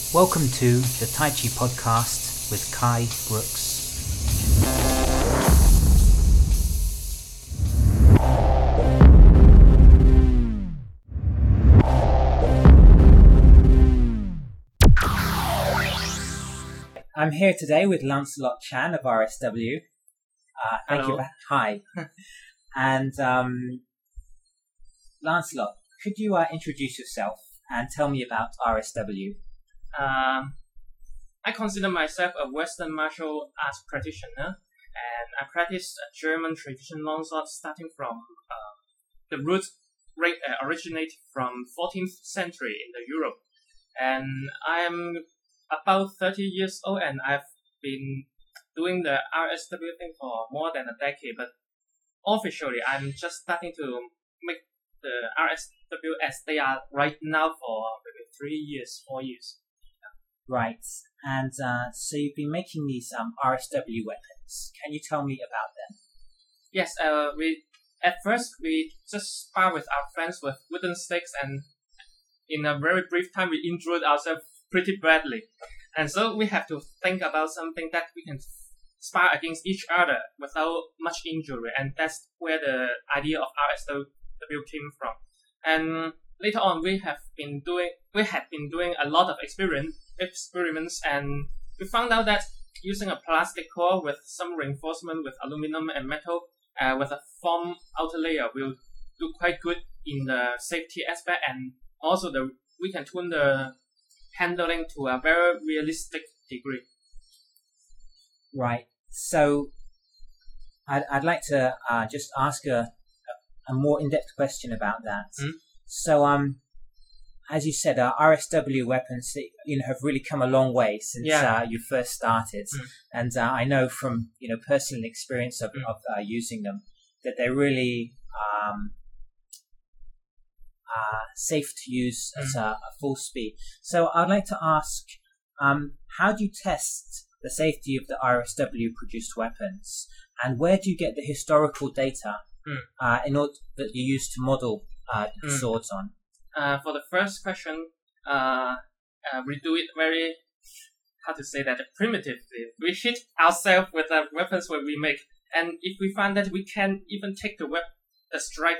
Welcome to the Tai Chi Podcast with Kai Brooks. I'm here today with Lancelot Chan of RSW. Thank Hello. you. Hi. And Lancelot, could you introduce yourself and tell me about RSW? I consider myself a Western martial arts practitioner, and I practice a German traditional longsword starting from the roots originate from 14th century in the Europe. And I am about 30 years old, and I've been doing the RSW thing for more than a decade, but officially I'm just starting to make the RSW as they are right now for maybe 3 years, 4 years. Right. And so you've been making these RSW weapons. Can you tell me about them? Yes, at first we just spar with our friends with wooden sticks, and in a very brief time we injured ourselves pretty badly. And so we have to think about something that we can spar against each other without much injury, and that's where the idea of RSW came from. And later on we had been doing a lot of experiments, and we found out that using a plastic core with some reinforcement with aluminum and metal with a foam outer layer will do quite good in the safety aspect, and also we can tune the handling to a very realistic degree. Right. So I'd like to just ask a more in-depth question about that. So as you said, RSW weapons have really come a long way since you first started, and I know from personal experience of using them that they're really safe to use at a full speed. So I'd like to ask, how do you test the safety of the RSW produced weapons, and where do you get the historical data in order that you use to model swords on? For the first question, we do it very, primitively. We hit ourselves with the weapons when we make, and if we find that we can even take the strike,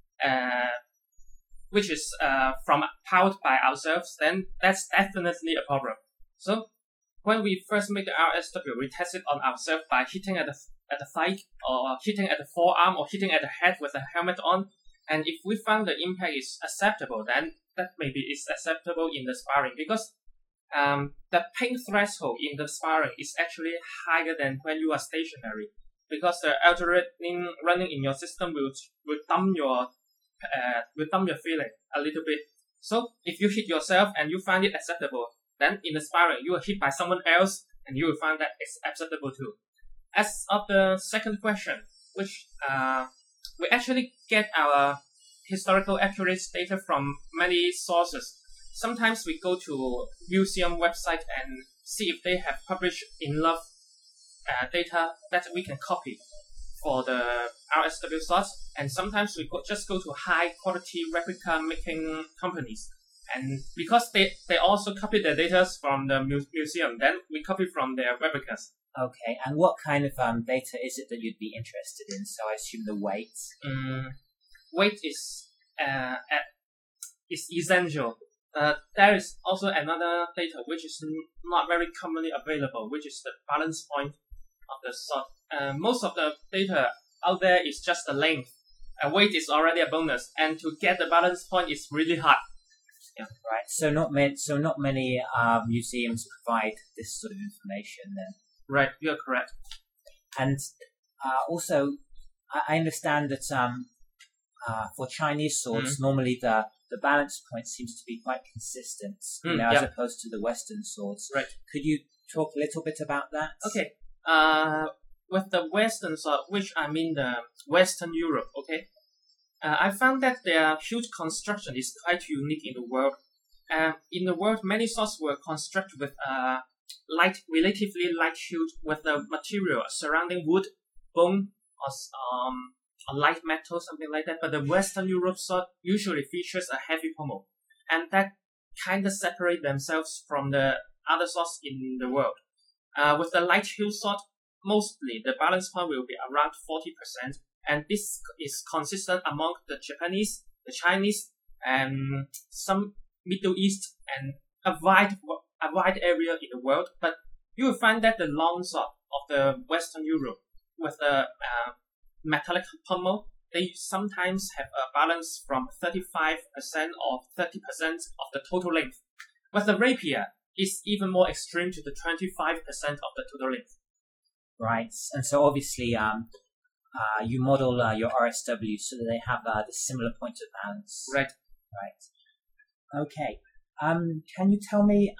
which is powered by ourselves, then that's definitely a problem. So when we first make the RSW, we test it on ourselves by hitting at the thigh, or hitting at the forearm, or hitting at the head with a helmet on. And if we find the impact is acceptable, then that maybe is acceptable in the sparring, because the pain threshold in the sparring is actually higher than when you are stationary, because the adrenaline running in your system will dumb your feeling a little bit. So if you hit yourself and you find it acceptable, then in the sparring you are hit by someone else and you will find that it's acceptable too. As of the second question, which we actually get our historical accurate data from many sources. Sometimes we go to museum website and see if they have published enough data that we can copy for the RSW swords, and sometimes we just go to high quality replica making companies, and because they also copy their data from the museum, then we copy from their replicas. Okay, and what kind of data is it that you'd be interested in? So I assume the weight. Weight is essential. There is also another data which is not very commonly available, which is the balance point of the sword. Most of the data out there is just the length. Weight is already a bonus, and to get the balance point is really hard. Yeah, right. So not many museums provide this sort of information then. Right, you're correct. And also, I understand that for Chinese swords, normally the balance point seems to be quite consistent, as opposed to the Western swords. Right. Could you talk a little bit about that? Okay. With the Western sword, which I mean the Western Europe, okay? I found that their huge construction is quite unique in the world. In the world, many swords were constructed with relatively light hilt with the material surrounding wood, bone, or light metal, something like that. But the Western Europe sword usually features a heavy pommel, and that kind of separate themselves from the other swords in the world. With the light hilt sword, mostly the balance point will be around 40%, and this is consistent among the Japanese, the Chinese, and some Middle East, and a wide area in the world. But you will find that the long sword of the Western Europe with the metallic pommel, they sometimes have a balance from 35% or 30% of the total length. With the rapier, it's even more extreme to the 25% of the total length. Right, and so obviously you model your RSW so that they have the similar point of balance. Right. Okay. Can you tell me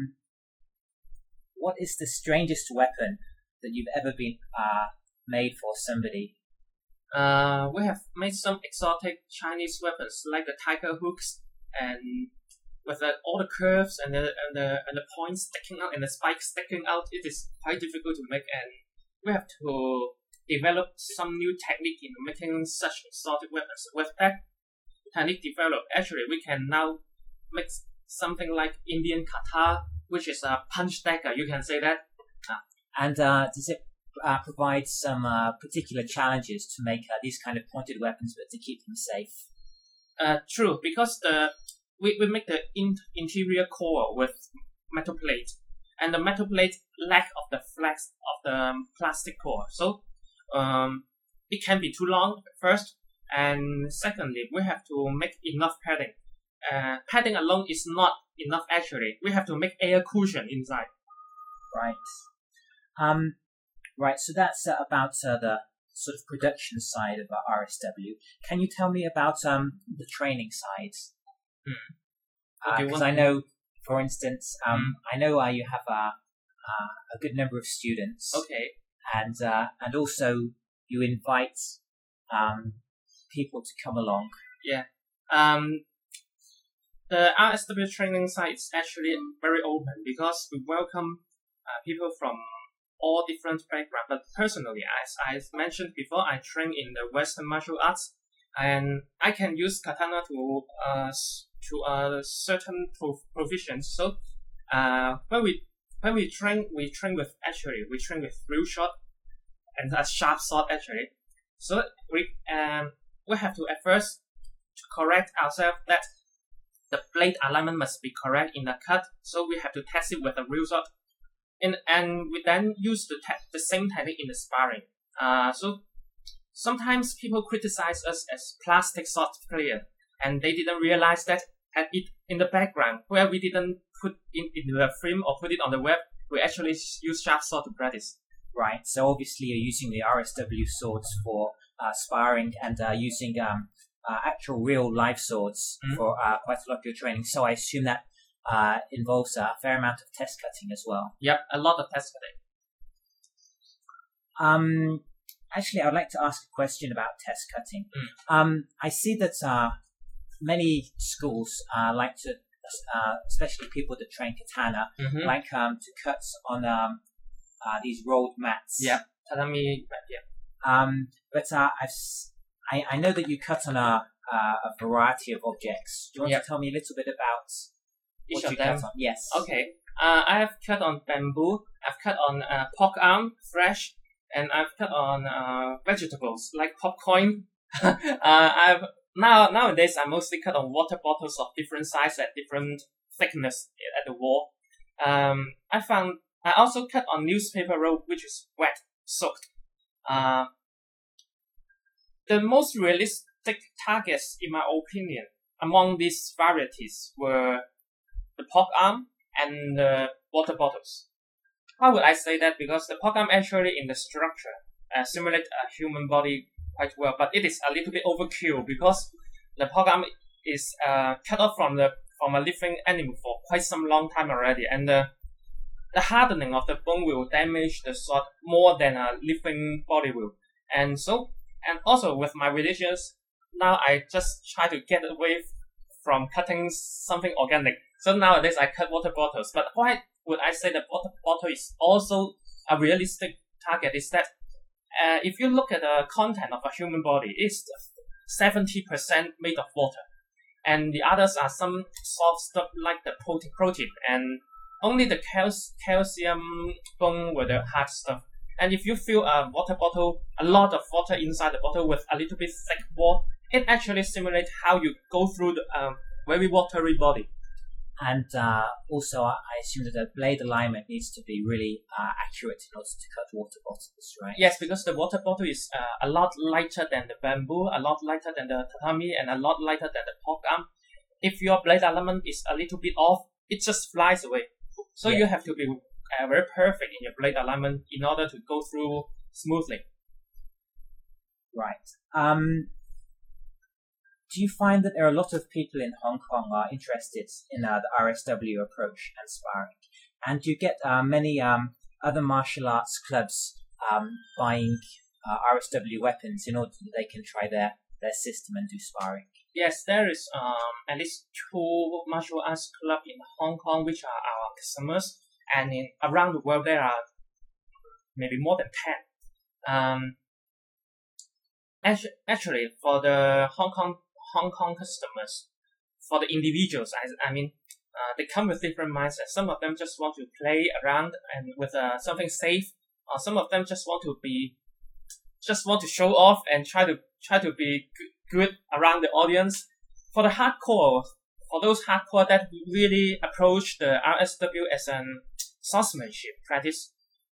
what is the strangest weapon that you've ever been made for somebody? We have made some exotic Chinese weapons like the tiger hooks, and with all the curves and the points sticking out and the spikes sticking out. It is quite difficult to make, and we have to develop some new technique in making such exotic weapons. With that technique developed, actually we can now make something like Indian kata, which is a punch dagger. You can say that. And does it provide some particular challenges to make these kind of pointed weapons, but to keep them safe? True, because we make the interior core with metal plate, and the metal plate lack of the flex of the plastic core. So it can be too long first, and secondly, we have to make enough padding. Padding alone is not enough actually. We have to make air cushion inside. Right. Right, so that's about the sort of production side of RSW. Can you tell me about the training side? Because I know, for instance, I know you have a good number of students. Okay. And also you invite people to come along. Yeah. The RSW training site is actually very open because we welcome people from all different backgrounds. But personally, as I mentioned before, I train in the Western martial arts, and I can use katana to a certain provision. So when we train with real shot and a sharp sword actually. So we have to at first to correct ourselves that the blade alignment must be correct in the cut. So we have to test it with a real sword. And we then use the same technique in the sparring. So sometimes people criticize us as plastic sword player, and they didn't realize that in the background where we didn't put in the frame or put it on the web, we actually use sharp sword to practice. Right. So obviously you're using the RSW swords for sparring and using actual real live swords for quite a lot of your training. So I assume that involves a fair amount of test cutting as well. Yep, a lot of test cutting. Actually, I'd like to ask a question about test cutting. I see that many schools like to, especially people that train katana, like to cut on these rolled mats. Yeah, tatami mat. Yeah. But I know that you cut on a variety of objects. Do you want to tell me a little bit about each what of you them? cut on? Yes. Okay. I have cut on bamboo. I've cut on pork arm, fresh, and I've cut on vegetables like popcorn. Nowadays I mostly cut on water bottles of different size at different thickness at the wall. I also cut on newspaper roll, which is wet, soaked. The most realistic targets, in my opinion, among these varieties were the pork arm and the water bottles. Why would I say that? Because the pork arm actually in the structure simulates a human body quite well, but it is a little bit overkill because the pork arm is cut off from a living animal for quite some long time already, and the hardening of the bone will damage the sword more than a living body will. And also with my religions, now I just try to get away from cutting something organic. So nowadays I cut water bottles. But why would I say that water bottle is also a realistic target? Is that if you look at the content of a human body, it's 70% made of water. and the others are some soft stuff like the protein, and only the calcium bone with the hard stuff. And if you fill a water bottle, a lot of water inside the bottle with a little bit thick wall, it actually simulates how you go through the very watery body. And also, I assume that the blade alignment needs to be really accurate in order to cut water bottles, right? Yes, because the water bottle is a lot lighter than the bamboo, a lot lighter than the tatami, and a lot lighter than the pork arm. If your blade alignment is a little bit off, it just flies away. So you have to be very perfect in your blade alignment in order to go through smoothly. Right. Do you find that there are a lot of people in Hong Kong are interested in the RSW approach and sparring? And do you get many other martial arts clubs buying RSW weapons in order that they can try their system and do sparring? Yes, there is at least 2 martial arts clubs in Hong Kong which are our customers, and around the world there are maybe more than 10. Actually, for the Hong Kong customers, for the individuals, I mean, they come with different mindsets. Some of them just want to play around and with something safe, or some of them just want to show off and try to be good around the audience. For the hardcore, for those hardcore that really approach the RSW as an swordsmanship practice,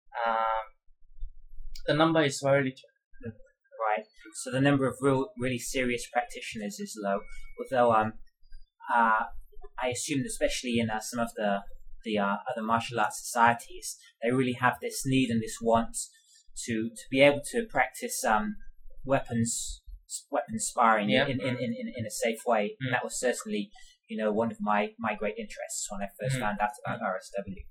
the number is very little. Right. So the number of really serious practitioners is low, although I assume, especially in some of the other martial arts societies, they really have this need and this want to be able to practice weapons sparring in a safe way. And that was certainly, one of my great interests when I first found out about RSW.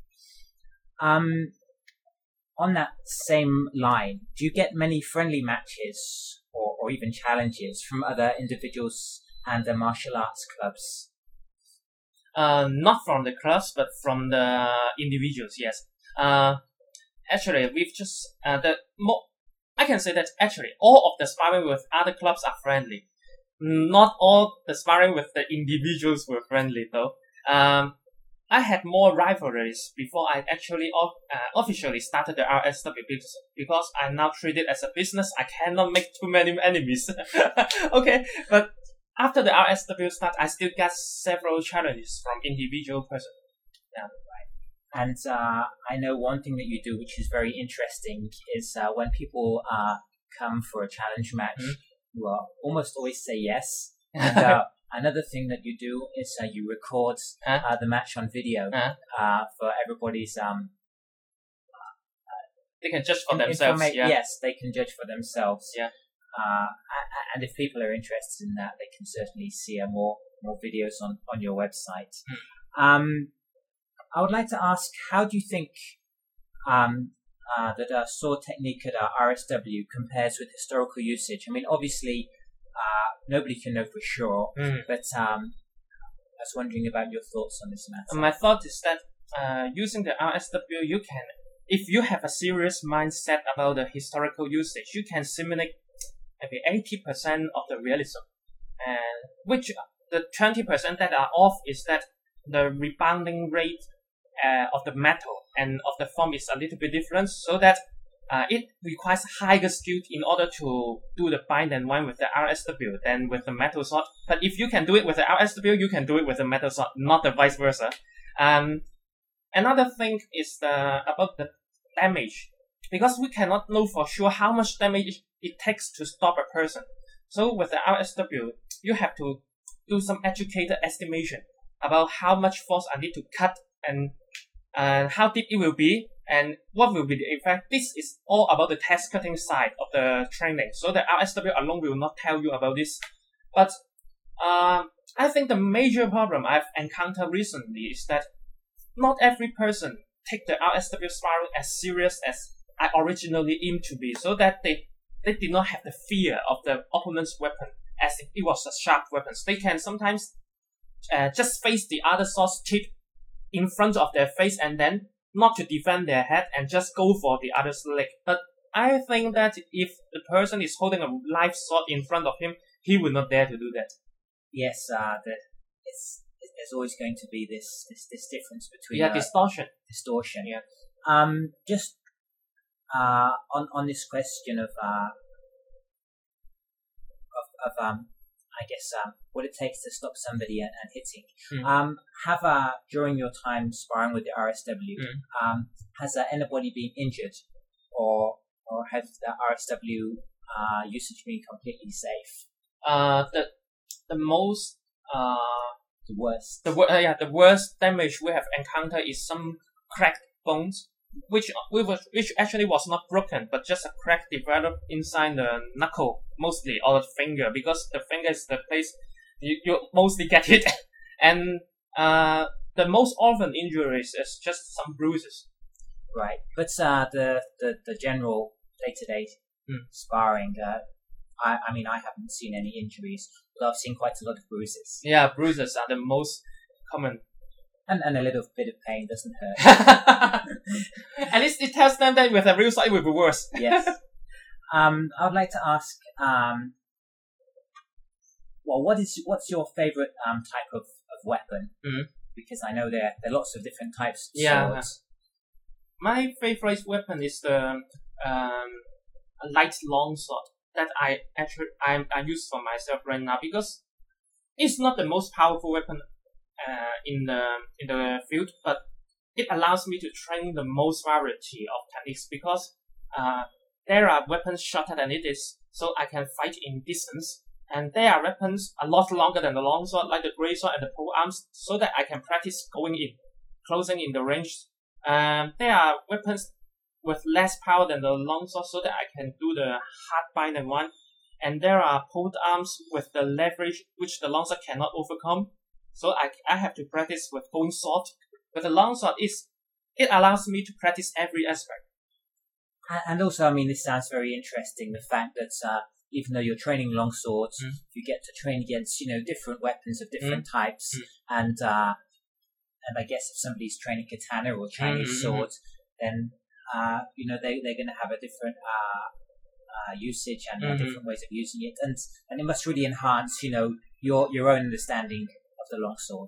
On that same line, do you get many friendly matches or even challenges from other individuals and the martial arts clubs? Not from the clubs, but from the individuals, yes. Actually, we've just, I can say that actually all of the sparring with other clubs are friendly. Not all the sparring with the individuals were friendly though. I had more rivalries before I actually officially started the RSW because I now treat it as a business. I cannot make too many enemies. Okay, but after the RSW start, I still get several challenges from individual persons. Yeah. And I know one thing that you do, which is very interesting, is when people come for a challenge match, you almost always say yes. And another thing that you do is you record the match on video for everybody's. They can judge for themselves. Yes, they can judge for themselves. Yeah. And if people are interested in that, they can certainly see more videos on your website. I would like to ask, how do you think that sword technique at RSW compares with historical usage? I mean, obviously, nobody can know for sure, but I was wondering about your thoughts on this matter. My thought is that using the RSW, you can, if you have a serious mindset about the historical usage, you can simulate maybe 80% of the realism, and which the 20% that are off is that the rebounding rate of the metal and of the form is a little bit different, so that it requires higher skill in order to do the bind and wind with the RSW than with the metal sword. But if you can do it with the RSW, you can do it with the metal sword, not the vice versa. Another thing is about the damage, because we cannot know for sure how much damage it takes to stop a person. So with the RSW, you have to do some educated estimation about how much force I need to cut and how deep it will be and what will be the effect. This is all about the test cutting side of the training. So the RSW alone will not tell you about this. But I think the major problem I've encountered recently is that not every person take the RSW sparring as serious as I originally aimed to be, so that they did not have the fear of the opponent's weapon as if it was a sharp weapon. They can sometimes just face the other sword's tip in front of their face and then not to defend their head and just go for the other's leg. But I think that if the person is holding a live sword in front of him, he will not dare to do that. Yes, there's always going to be this difference between distortion. Yeah. Just on this question of I guess what it takes to stop somebody and hitting. Have during your time sparring with the RSW, has anybody been injured, or has the RSW usage been completely safe? The worst damage we have encountered is some cracked bones, which actually was not broken, but just a crack developed inside the knuckle mostly, or the finger, because the finger is the place you mostly get hit. And the most often injuries is just some bruises. Right, but the general day-to-day sparring, I mean, I haven't seen any injuries, but I've seen quite a lot of bruises. Yeah, bruises are the most common. And a little bit of pain doesn't hurt. At least it tells them that with a real side it will be worse. Yes. I would like to ask, what's your favorite type of weapon? Because I know there are lots of different types of swords. My favorite weapon is the light longsword that I use for myself right now, because it's not the most powerful weapon in the field, but it allows me to train the most variety of techniques, because there are weapons shorter than it is, so I can fight in distance, and there are weapons a lot longer than the longsword, like the greatsword and the pole arms, so that I can practice going in, closing in the range. There are weapons with less power than the longsword, so that I can do the hard binding one, and there are pole arms with the leverage which the longsword cannot overcome. So I have to practice with going soft. But the longsword it allows me to practice every aspect. And also, I mean, this sounds very interesting. The fact that even though you're training long swords, you get to train against different weapons of different types. And I guess if somebody's training katana or Chinese swords, then they're going to have a different usage and different ways of using it, and it must really enhance your own understanding of the longsword.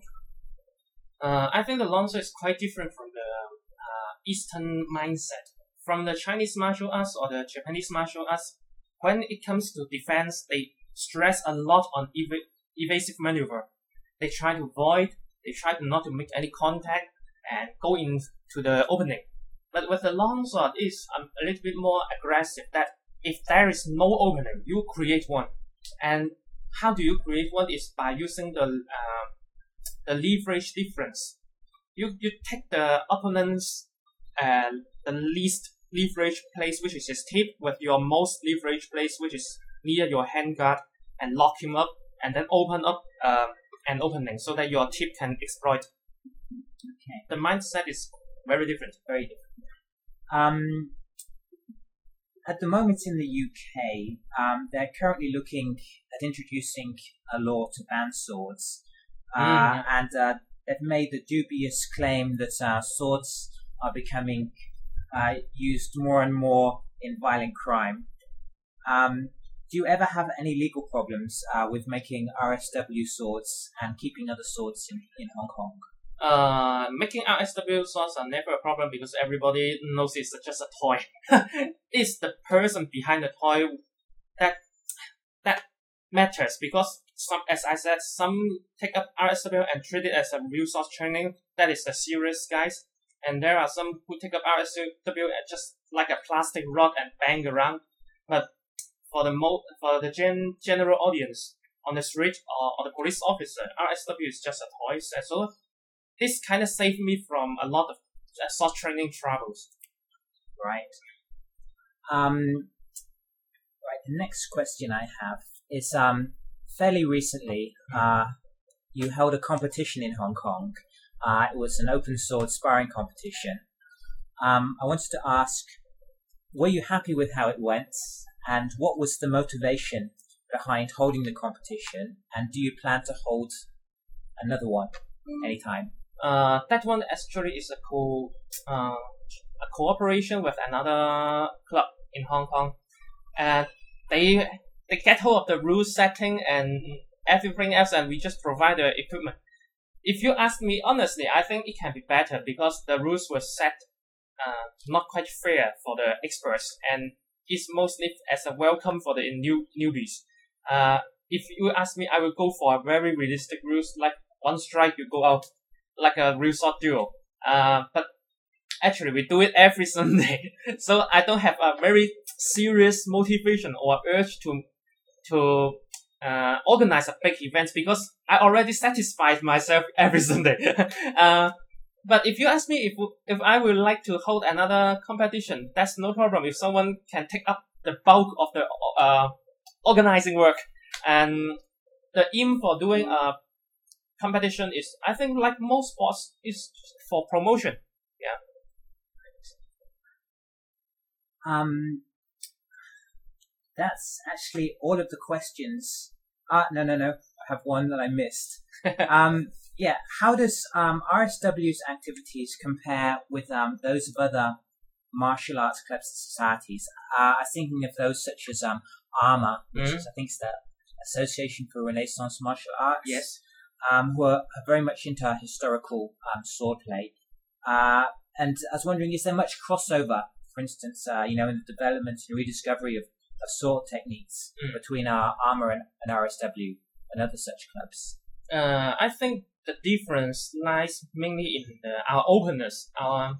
I think the longsword is quite different from the Eastern mindset. From the Chinese martial arts or the Japanese martial arts, when it comes to defense, they stress a lot on evasive maneuver. They try to avoid, they try not to make any contact and go into the opening. But with the longsword, it's a little bit more aggressive, that if there is no opening, you create one. And how do you create one is by using the leverage difference. You take the opponent's the least leverage place, which is his tip, with your most leverage place, which is near your handguard, and lock him up, and then open up an opening so that your tip can exploit. Okay. The mindset is very different. Very different. At the moment in the UK, they're currently looking at introducing a law to ban swords. And they've made the dubious claim that swords are becoming used more and more in violent crime. Do you ever have any legal problems with making RSW swords and keeping other swords in Hong Kong? Making RSW swords are never a problem, because everybody knows it's just a toy. It's the person behind the toy that matters, because as I said, some take up RSW and treat it as a real sword training. That is the serious guys. And there are some who take up RSW just like a plastic rod and bang around. But for the general audience on the street or the police officer, RSW is just a toy. So this kind of saved me from a lot of sword training troubles. Right. Right. The next question I have is fairly recently you held a competition in Hong Kong. It was an open sword sparring competition. I wanted to ask, were you happy with how it went, and what was the motivation behind holding the competition, and do you plan to hold another one anytime? That one actually is a cooperation with another club in Hong Kong, and they get hold of the rule setting and everything else, and we just provide the equipment. if you ask me honestly, I think it can be better because the rules were set not quite fair for the experts, and it's mostly as a welcome for the newbies. If you ask me, I will go for a very realistic rules, like one strike you go out, like a real sword duel. But actually we do it every Sunday, so I don't have a very serious motivation or urge to organize a big event because I already satisfied myself every Sunday. But if you ask me if I would like to hold another competition, that's no problem. If someone can take up the bulk of the organizing work, and the aim for doing a competition is, I think, like most sports, is for promotion. Yeah. That's actually all of the questions. No. I have one that I missed. Yeah. How does RSW's activities compare with those of other martial arts clubs and societies? I was thinking of those such as ARMA, which is, I think, it's the Association for Renaissance Martial Arts. Yes. Who are very much into historical swordplay. And I was wondering, is there much crossover, for instance, in the development and rediscovery of sword techniques between ARMA and RSW and other such clubs? I think the difference lies mainly in our openness. Our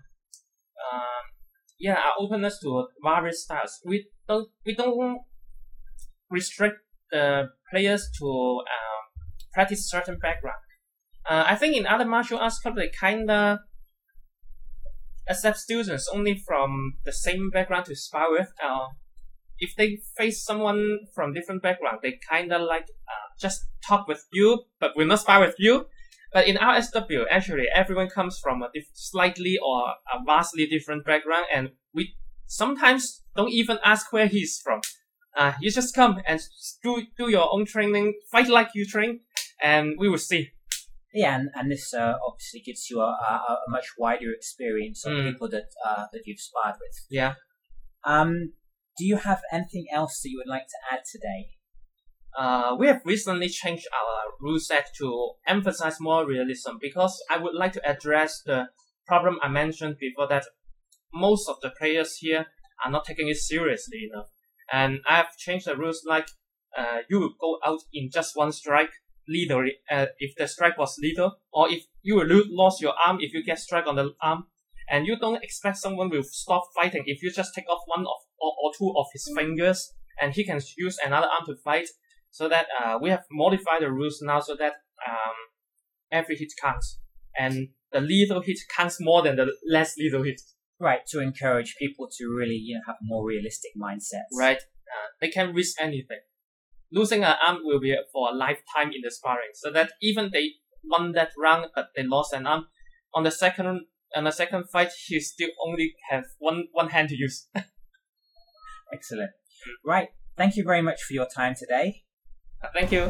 openness to various styles. We don't restrict the players to practice certain background. I think in other martial arts clubs they kinda accept students only from the same background to spar with. If they face someone from different background, they kinda like just talk with you, but will not spar with you. But in RSW, actually, everyone comes from a slightly or a vastly different background, and we sometimes don't even ask where he's from. You just come and do your own training, fight like you train, and we will see. Yeah, and this obviously gives you a much wider experience of people that you've sparred with. Yeah. Do you have anything else that you would like to add today? We have recently changed our rule set to emphasize more realism because I would like to address the problem I mentioned before, that most of the players here are not taking it seriously enough. And I've changed the rules like you will go out in just one strike legally if the strike was lethal, or if you will lost your arm if you get struck on the arm, and you don't expect someone will stop fighting if you just take off one or two of his fingers and he can use another arm to fight. So that we have modified the rules now so that every hit counts, and the lethal hit counts more than the less lethal hit. Right, to encourage people to really have more realistic mindsets. Right, they can risk anything. Losing an arm will be for a lifetime in the sparring, so that even they won that round but they lost an arm, on the second fight he still only have one hand to use. Excellent. Right, thank you very much for your time today. Thank you.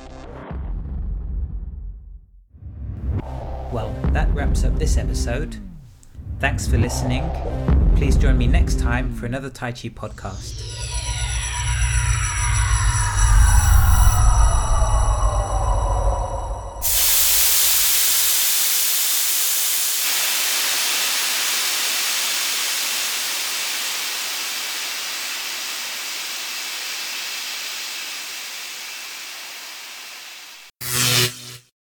Well, that wraps up this episode. Thanks for listening. Please join me next time for another Tai Chi podcast.